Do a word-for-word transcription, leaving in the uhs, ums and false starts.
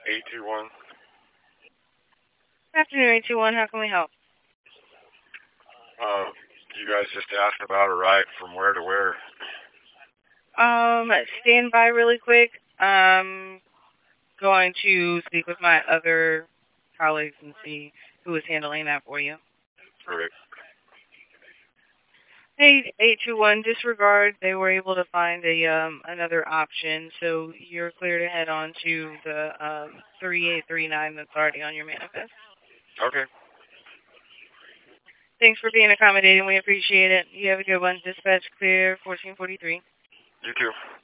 eight two one. Afternoon, eight two one. How can we help? Uh, you guys just asked about a ride from where to where. Um, stand by really quick. I'm going to speak with my other colleagues and see who is handling that for you. Correct. Hey, eight two one, disregard. They were able to find a um another option, so you're clear to head on to the um three eight three nine that's already on your manifest. Okay. Thanks for being accommodating. We appreciate it. You have a good one. Dispatch clear, fourteen forty-three. You too.